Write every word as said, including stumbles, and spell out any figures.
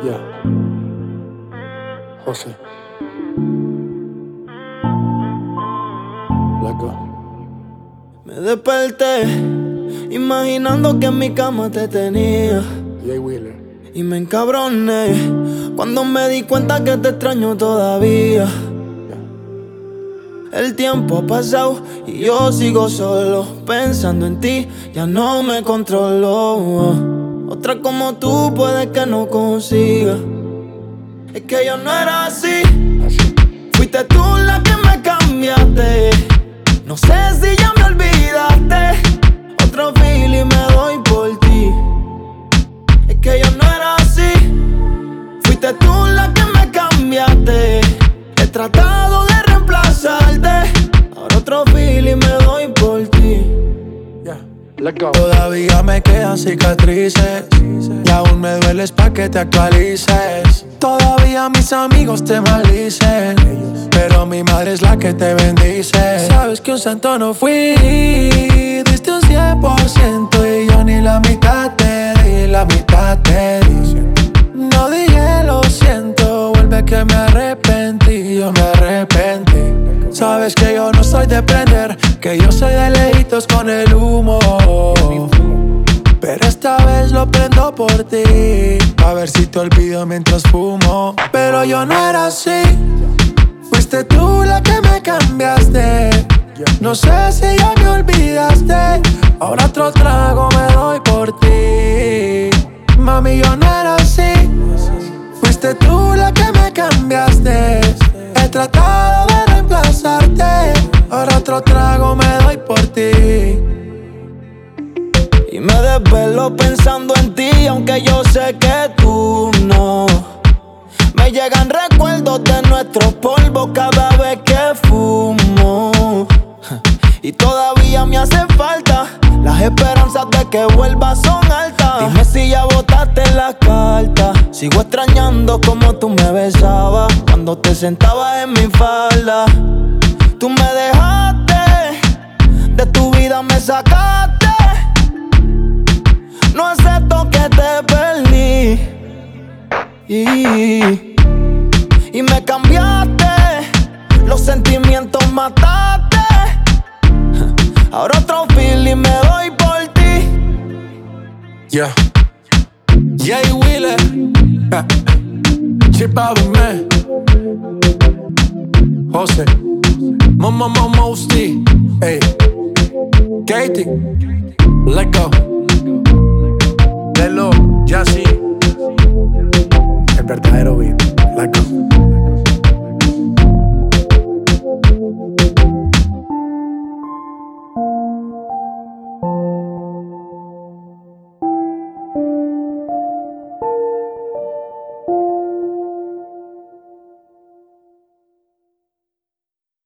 Ya, José. Let go. Me desperté imaginando que en mi cama te tenía. Jay Wheeler. Y me encabroné cuando me di cuenta que te extraño todavía. El tiempo ha pasado y yo sigo solo pensando en ti, ya no me controlo. Otra como tú puede que no consiga. Es que yo no era así. Así. Fuiste tú la que me cambiaste. No sé si ya me olvidaste. Otro feeling me doy por ti. Es que yo no era así. Fuiste tú la que me cambiaste. He tratado de reemplazarte. Ahora otro feeling me doy por ti. Ya, let go. Todavía me quedan cicatrices y aún me dueles pa' que te actualices. Todavía mis amigos te maldicen, pero mi madre es la que te bendice. Sabes que un santo no fui, diste un cien por ciento y yo ni la mitad te di, la mitad te di. No dije lo siento, vuelve que me arrepentí, yo me arrepentí. Sabes que yo no soy de prender, que yo soy de lejitos con el humo. Pero esta vez lo prendo por ti, a ver si te olvido mientras fumo. Pero yo no era así, fuiste tú la que me cambiaste. No sé si ya me olvidaste, ahora otro trago me doy por ti. Mami, yo no era así, fuiste tú la que me cambiaste. He tratado de reemplazarte, ahora otro trago me doy por ti. Y me desvelo pensando en ti, aunque yo sé que tú no. Me llegan recuerdos de nuestros polvos cada vez que fumo. Y todavía me hace falta, las esperanzas de que vuelvas son altas. Dime si ya botaste las cartas. Sigo extrañando como tú me besabas cuando te sentabas en mi falda. Tú me dejaste, de tu vida me sacaste. No acepto que te perdí y, y me cambiaste, los sentimientos mataste. Ahora otro feeling me doy por ti. Yeah. Jay Wheeler. Chip out with me. José. Momo Momo Mosty. Hey. Katie. Let go.